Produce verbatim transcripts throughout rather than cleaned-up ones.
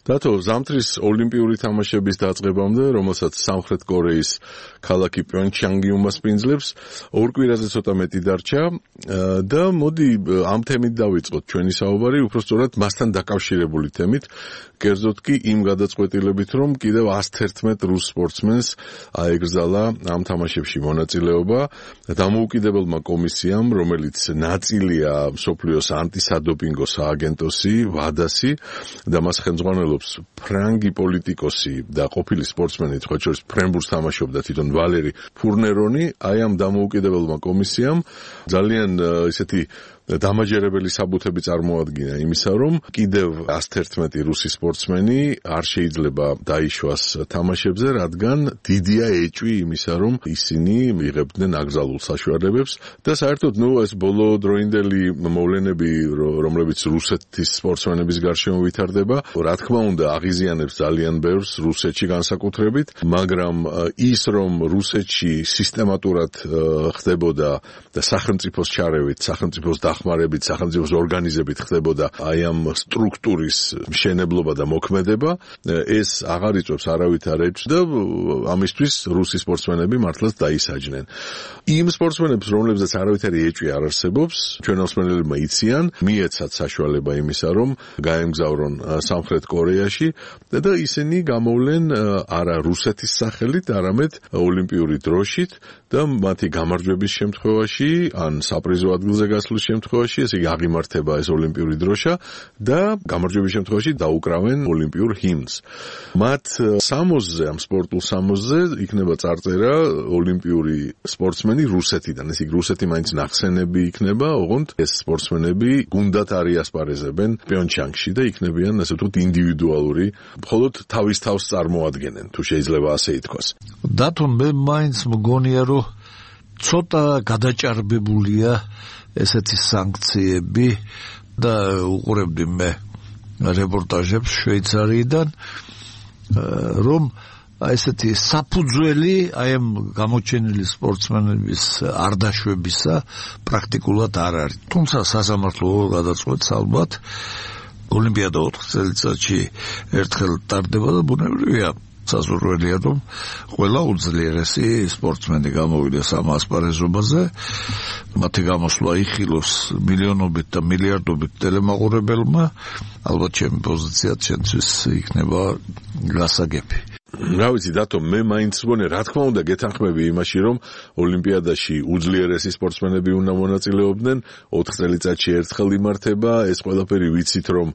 დათო, ზამთრის ოლიმპიური თამაშების დაწყებამდე, რომელსაც სამხრეთ კორეის ქალაქი პიონჩანგი უმასპინძლებს, ორ კვირაზე ცოტა მეტი დარჩა და მოდი ამ თემით დავიწყოთ ჩვენი საუბარი, უпростоრად მასთან დაკავშირებული თემით, კერძოდ კი იმ გადაწყვეტილებით, რომ კიდევ ასი ერთმეტ რუს სპორტსმენს აეგრძალა ამ თამაშებში მონაწილეობა დამოუკიდებელმა კომისიამ, რომელიც ნაწილია მსოფლიოს ანტისადოპინგო სააგენტოსი, ვადასი და მას ხელმძღვანელობს ფრანგი პოლიტიკოსი და ყოფილი სპორტსმენი, თქვა შორის ფრენბურგს თამაშობდა თვითონ ვალერი ფურნერონი, აი ამ დამოუკიდებელმა კომისიამ ძალიან ისეთი დამაჯერებელი საბუთები წარმოადგინა იმისა, რომ კიდევ ასი ერთმეტი რუსი სპორტსმენი არ შეიძლება დაიშვას თამაშებზე, რადგან დიდია ეჭვი იმისა, რომ ისინი იღებდნენ აკრძალულ საშუალებებს და საერთოდ ნუ ეს ბოლო დროინდელი მოვლენები, რომლებიც რუსეთის სპორტსმენების გარშემო ვითარდება, რა თქმა უნდა, აღიზიანებს ძალიან ბევრს რუსეთში განსაკუთრებით, მაგრამ ის, რომ რუსეთში სისტემატურად ხდებოდა და სახელმწიფოს ჩარევით, სახელმწიფოს ხმარებით სახელმწიფოს ორგანიზებით ხდებოდა აი ამ სტრუქტურის მშენებლობა და მოქმედება, ეს აღარ იწვევს არავითარ ეჭვს და ამისთვის რუსი სპორტსმენები მართლაც დაისაჯნენ. იმ სპორტსმენებს, რომლებზეც არავითარი ეჭვი არ არსებობს, ჩვენოსმენელებმა იციან, მიეცათ საშუალება იმისა, რომ გაემგზავრონ სამხრეთ კორეაში და ისინი გამოვლენ არა რუსეთის სახელით, არამედ ოლიმპიური დროშით და მათი გამარჯვების შემთხვევაში ან საპრიზო ადგილზე გასვლის შემთხვევაში, ესე იგი აღიმართება ეს ოლიმპიური დროშა და გამარჯვების შემთხვევაში დაუკრავენ ოლიმპიურ ჰიმნს. მათ სამოსზე, ამ სპორტულ სამოსზე იქნება წარწერა ოლიმპიური სპორტსმენი რუსეთიდან. ესე იგი რუსეთი მაინც ნახსენები იქნება, ოღონდ ეს სპორტსმენები გუნდად არ იასპარეზებენ პიონჩანგში და იქნებიან, ასე ვთქვათ, ინდივიდუალური, მხოლოდ თავის თავს წარმოადგენენ, თუ შეიძლება ასე ითქვას. დათო, მე მაინც მგონია, რომ ცოტა გადაჭარბებულია ესეთი სანქციები და უყურებდი მე რეპორტაჟებს შვეიცარიიდან, რომ ესეთი საფუძველი აი ამ გამოჩენილი სპორტსმენების არ დაშვებისა პრაქტიკულად არ არის. თუმცა სასამართლო გადაწყვეტს ალბათ ოლიმპიადა ოთხ წელიწადში ერთხელ ტარდება და ბუნებრივია საზურველია, რომ ყველა უძლიერესი სპორტსმენი გამოვიდეს ამ ასპარეზობაზე, მათი გამოსვლა იხილოს მილიონობით და მილიარდობით ტელემაყურებელმა, ალბათ ჩემი პოზიციაც ჩვენთვის იქნება გასაგები. რა ვიცი, დათო, მე მაინც მგონია, რა თქმა უნდა, გეთანხმები იმაში, რომ ოლიმპიადაში უძლიერესი სპორტსმენები უნდა მონაწილეობდნენ, ოთხ წელიწადში ერთხელ იმართება, ეს ყველაფერი ვიცით, რომ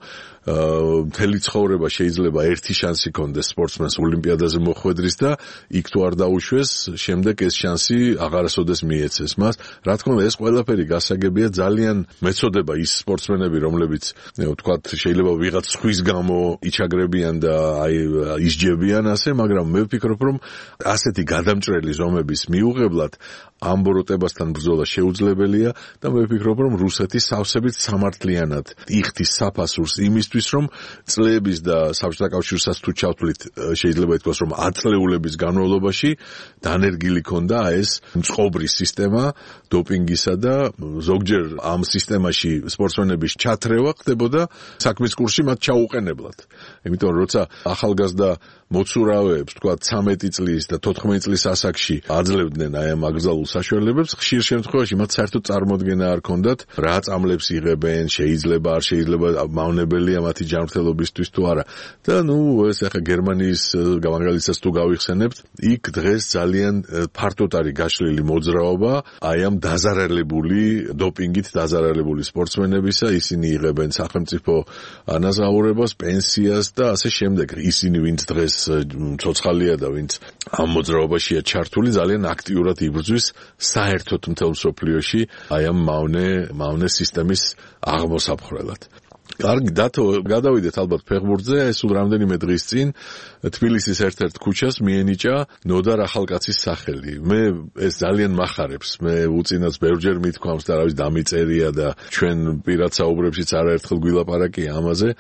მთელი ცხოვრება შეიძლება ერთი შანსი ქონდეს სპორტსმენს ოლიმპიადაზე მოხვედრის და იქ თუ არ დაუშვეს, შემდეგ ეს შანსი აღარასოდეს მიეცეს მას. რა თქმა უნდა, ეს ყველაფერი გასაგებია, ძალიან მეწოდება ის სპორტსმენები, რომლებიც, ვთქვათ, შეიძლება ვიღაც სხვის გამო იჩაგრებიან და აი ისჯებიან ასე, მაგრამ მე ვფიქრობ, რომ ასეთი გადამჭრელი ზომების მიუღებლად ამ ბოროტებასთან ბრძოლა შეუძლებელია და მე ვფიქრობ, რომ რუსეთი სავსებით სამართლიანად იხდის საფასურს იმისთვის, რომ წლების და საბჭოთა კავშირსაც თუ ჩავთვლით, შეიძლება ითქვას, რომ ათწლეულების განმავლობაში დანერგილი ქონდა ეს მწყობრი სისტემა დოპინგისა და ზოგჯერ ამ სისტემაში სპორტსმენების ჩათრევა ხდებოდა საქმის კურსში მათ ჩაუყენებლად. იმიტომ რომ როცა ახალგაზრდა მოცურავეებს, თქვა ცამეტი წლის და თოთხმეტი წლის ასაკში აძლევდნენ აი ამ აკრძალულ საშუალებებს, ხშირ შემთხვევაში მათ საერთოდ წარმოდგენა არ ქონდათ, რა წამლებს იღებენ, შეიძლება არ შეიძლება მავნებელია მათი ჯანმრთელობისთვის თუ არა. და ნუ ეს ახლა გერმანიის გამაგრალიცას თუ გავიხსენებთ, იქ დღეს ძალიან ფართოდ არის გაშლილი მოძრაობა აი ამ დაზარალებული დოპინგით დაზარალებული სპორტსმენებისა, ისინი იღებენ სახელმწიფო ანაზღაურებას, პენსიას და ასე შემდეგ. ისინი ვინც დღეს ცოცხალია და ვინც ამ მოძრაობაშია ჩართული, ძალიან აქტიურად იბრძვის საერთოდ მთელ მსოფლიოში აი ამ მავნე მავნე სისტემის აღმოსაფხრელად. კარგი, დათო, გადავიდეთ ალბათ ფეხბურთზე, ეს სულ რამდენიმე დღის წინ თბილისის ერთ-ერთ ქუჩას მიენიჭა ნოდარ ახალკაცის სახელი. მე ეს ძალიან მახარებს, მე უწინაც ბევრჯერ მithქვამს და რა ვიცი დამიწერია და ჩვენ პირად საუბრებშიც არაერთხელ გვილაპარაკია ამაზე,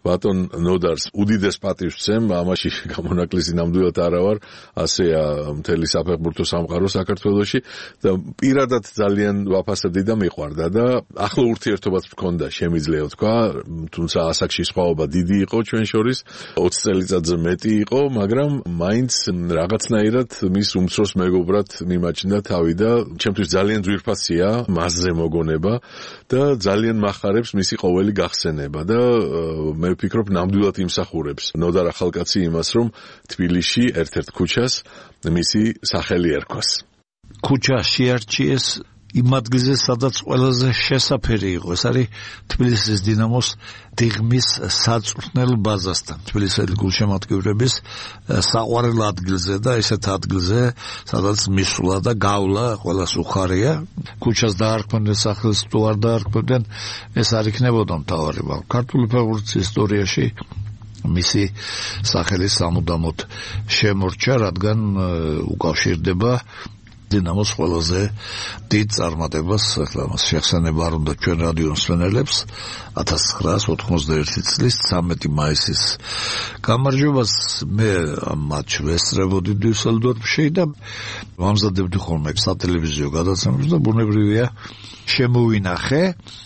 ბატონ ნოდარს უდიდეს პატივს ვცემ, ამაში გამონაკლისი ნამდვილად არა ვარ, ასეა მთელი საფეხბურთო სამყარო საქართველოში და პირადად ძალიან ვაფასებდი და მიყვარდა და ახლო ურთიერთობაც მქონდა, შემიძლია ვთქვა, თუმცა ასაკში სხვაობა დიდი იყო ჩვენ შორის, ოცი წელიწადზე მეტი იყო, მაგრამ მაინც რაღაცნაირად მის უმცროს მეგობრად მიმაჩნდა თავი და ჩემთვის ძალიან ძვირფასია მასზე მოგონება და ძალიან მახარებს მისი ყოველი გახსენება და მე ვფიქრობ ნამდვილად იმსახურებს ნოდარ ახალკაცი იმას, რომ თბილისში ერთ-ერთ ქუჩას მისი სახელი ერქვას. ქუჩა შეარჩიეს იმ ადგილზე, სადაც ყველაზე შესაფერი იყო. ეს არის თბილისის დინამოს დიღმის საწვრთნელ ბაზასთან, თბილისელი გულშემატკივრების საყვარელ ადგილზე და ესეთ ადგილზე, სადაც მისვლა და გავლა ყველას უხარია. ქუჩას დაარქმევდნენ სახელს, თუ არ დაარქმევდნენ, ეს არ იქნებოდა მთავარი. ქართული ფეხბურთის ისტორიაში მისი სახელი სამუდამოდ შემორჩა, რადგან უკავშირდება დინამოს ყველაზე დიდ წარმატებას, ახლა მას შეხსენება არ უნდა ჩვენ რადიო მსმენელებს, ათას ცხრაას ოთხმოცდაერთი წლის ცამეტი მაისის გამარჯვებას მე ამ მატჩს ვესწრებოდი დიუსელდორფში და ვამზადებდი ხოლმე სატელევიზიო გადაცემებს და ბუნებრივია შემოვინახე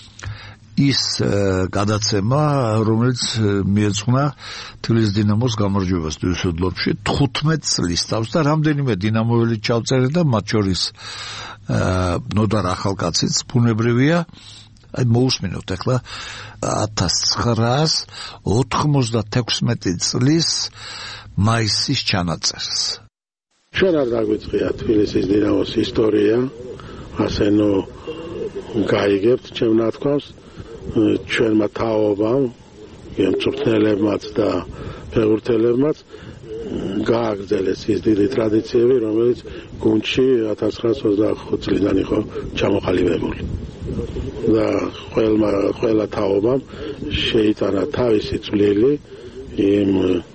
ის გადაცემა, რომელიც მიეძღვნა თბილისის დინამოს გამარჯვებას დიუსელდორფში თხუთმეტ წლის თავს და რამდენიმე დინამოელი ჩავწერე და მათ შორის ნოდარ ახალკაციც ბუნებრივია აი მოусმინოთ ახლა ათას ცხრაას ოთხმოცდათექვსმეტი წლის მაისის ჩანაწერს. ჩვენ არ დაგვიწყია თბილისის დინამოს ისტორია, ასე ნუ გაიგებთ ჩემ ნათქვამს, ჩვენმა თაობამ, მწვრთნელებმაც და ფეხბურთელებმაც გააგრძელეს ის დიდი ტრადიციები, რომელიც გუნდში ათას ცხრაას ოცდაახუთი წლიდან იყო ჩამოყალიბებული. და ყველა ყველა თაობამ შეიტანა თავისი წვლილი იმ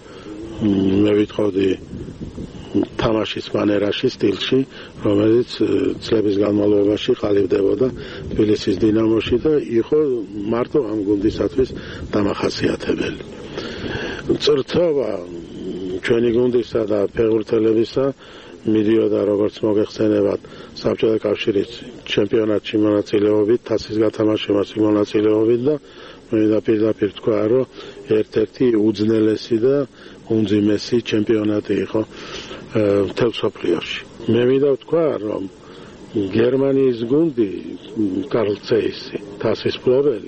მე ვიტყოდი თამაშის მანერაში, სტილში, რომელიც წლების განმავლობაში ყალიბდებოდა თბილისის დინამოში და იყო მარტო ამ გუნდისათვის დამახასიათებელი. წრთობა ჩვენი გუნდისა და ფეხბურთელებისა მიდიოდა როგორც მოგეხსენებათ საბჭოთა კავშირის ჩემპიონატში მონაწილეობით, თასის გათამაშებაში მონაწილეობით და მე და პირდაპირ თქვა, რომ ერთ-ერთი უძნელესი და უმძიმესი ჩემპიონატი იყო მთელ მსოფლიოში. მე მინდა ვთქვა, რომ გერმანიის გუნდი კარლ ცეისი, თასის მფლობელი,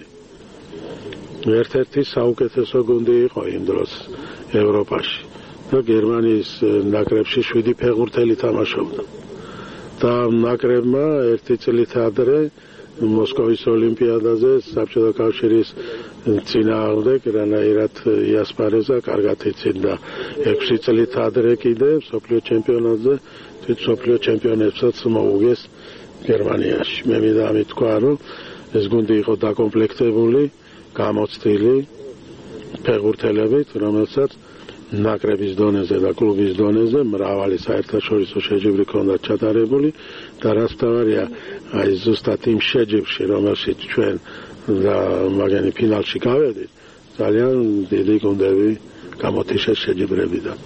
ერთ-ერთი საუკეთესო გუნდი იყო იმ დროს ევროპაში და გერმანიის ნაკრებში შვიდი ფეხბურთელი თამაშობდა. და ნაკრებმა ერთი წლით ადრე მოსკოვის ოლიმპიადაზე საბჭოთა კავშირის წინააღმდეგ რანაირად იასპარეზა, კარგად იცინდა ექვსი წლით ადრე კიდე მსოფლიო ჩემპიონატზე თვით მსოფლიო ჩემპიონებსაც მოუგეს გერმანიაში. მე მინდა ამით თქვა, რომ ეს გუნდი იყო დაკომპლექტებული, გამოცდილი ფეხბურთელებით, რომელსაც ნაკრების დონეზე და კლუბის დონეზე მრავალი საერთაშორისო შეჯიბრი ჰქონდა ჩატარებული და რაც მთავარია, აი ზუსტად იმ შეჯიბრში, რომელშიც ჩვენ და მაგენი ფინალში გავედით, ძალიან დიდი გუნდები გამოთიშეს შეჯიბრებიდან.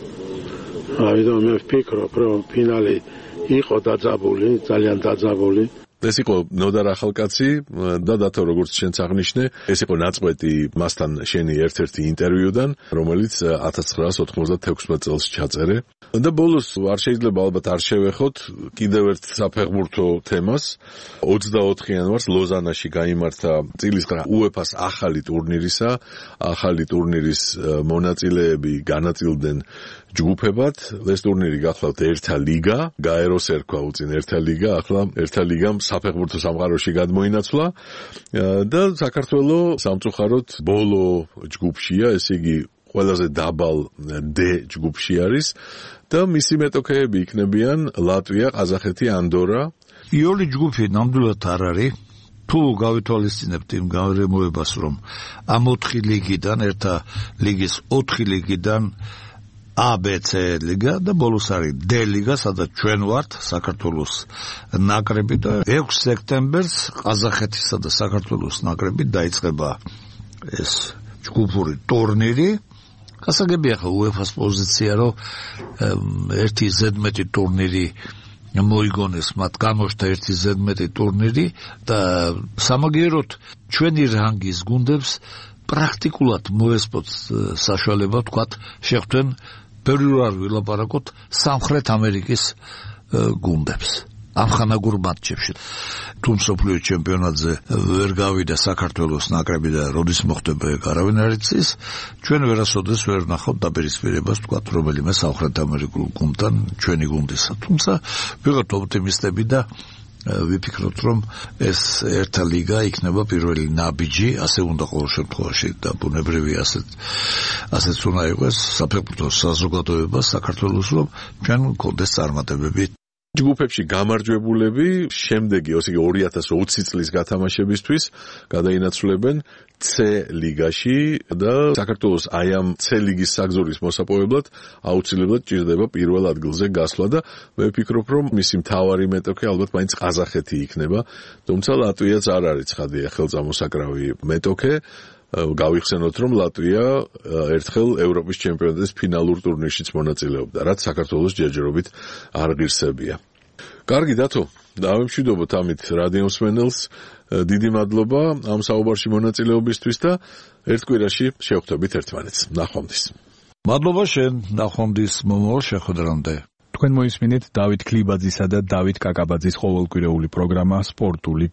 ამიტომ მე ვფიქრობ, რომ ფინალი იყო დაძაბული, ძალიან დაძაბული. ეს იყო ნოდარ ახალკაცი და დათო, როგორც შენც აღნიშნე, ეს იყო ნაწყვეტი მასთან შენი ერთ-ერთი ინტერვიუდან, რომელიც ათას ცხრაას ოთხმოცდათექვსმეტ წელს ჩაწერე. და ბოლოს არ შეიძლება ალბათ არ შევეხოთ კიდევ ერთ საფეხბურთო თემას. ოცდაოთხ იანვარს ლოზანაში გაიმართა წილისყრა უეფას ახალი ტურნირისა, ახალი ტურნირის მონაწილეები განაწილდნენ ჯგუფებად. ეს ტურნირი გახლავთ ერთა ლიგა, გაეროს ერქვა უწინ ერთა ლიგა, ახლა ერთა ლიგამ საფეხბურთო სამყაროში გადმოინაცვლა და საქართველოს სამწუხაროდ ბოლო ჯგუფშია, ესე იგი ყველაზე დაბალ D ჯგუფში არის და მისი მეტოქეები იქნებიან ლატვია, ყაზახეთი, ანდორა. იოლი ჯგუფი ნამდვილად არ არის. თუ გავითვალისწინებთ იმ გარემოებას, რომ ამ ოთხი ლიგიდან, ერთა ლიგის ოთხი ლიგიდან A, B, C ლიგა და ბოლოს არის D ლიგა, სადაც ჩვენ ვართ, საქართველოს ნაკრები და ექვსი სექტემბერს ყაზახეთისა და საქართველოს ნაკრები დაიწყება ეს ჯგუფური ტურნირი. გასაგებია ხა უეფას პოზიცია, რომ ერთი ზედმეტი ტურნირი მოიგონეს, მათ გამოჩნდა ერთი ზედმეტი ტურნირი და სამაგიეროდ ჩვენი რანგის გუნდებს პრაქტიკულად მოესწროთ საშუალება თქვათ შეხვდნენ ბევრი რარ ვილაპარაკოთ სამხრეთ ამერიკის გუნდებს ამხანაგურ მატჩებში. თუ მსოფლიო ჩემპიონატზე ვერ გავიდა საქართველოს ნაკრები და როდის მოხდება ეგ არავინ არ იცის, ჩვენ ვერასოდეს ვერ ვნახავთ დაპირისპირებას თქვათ რომელიმე სამხრეთ ამერიკულ გუნდთან ჩვენი გუნდისა. თუმცა ვიღოთ ოპტიმისტები და ვიფიქროთ, რომ ეს ერთა ლიგა იქნება პირველი ნაბიჯი, ასე უნდა ყოველ შემთხვევაში და ბუნებრივი ასეთ ასეც უნდა იყოს საფეხბურთო საზოგადოებას საქართველოს, რომ ჩვენ გქონდეს წარმატებები. ჯგუფებში გამარჯვებულები შემდეგი, ასე იგი ორი ათას ოცი წლის გათამაშებისთვის გადაინაცვლებენ C ლიგაში და საქართველოს აი ამ C ლიგის საგზურის მოსაპოვებლად აუცილებლად ჭირდება პირველ ადგილზე გასვლა და მე ვფიქრობ, რომ მისი მთავარი მეტოქე ალბათ მაინც ყაზახეთი იქნება, თუმცა ლატვიაც არ არის ცხადია ხელწამოსაკრავი მეტოქე. გავიხსენოთ, რომ ლატვია ერთხელ ევროპის ჩემპიონატის ფინალურ ტურნირშიც მონაწილეობდა, რაც საქართველოს ჯერჯერობით არ ღირსებია. კარგი დათო, დავემშვიდობოთ ამით რადიო მსმენელს, დიდი მადლობა ამ საუბარში მონაწილეობისთვის და ერთ კვირაში შევხვდებით ერთმანეთს. ნახვამდის. მადლობა შენ, ნახვამდის მომავალ შეხვედრამდე. თქვენ მოისმინეთ დავით ქლიბაძისა და დავით კაკაბაძის ყოველკვირეული პროგრამა სპორტული